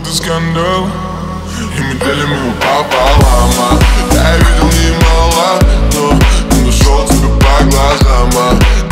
будто скандал, и мы делим его пополам. Я видел немало, но не нашел тебя по глазам.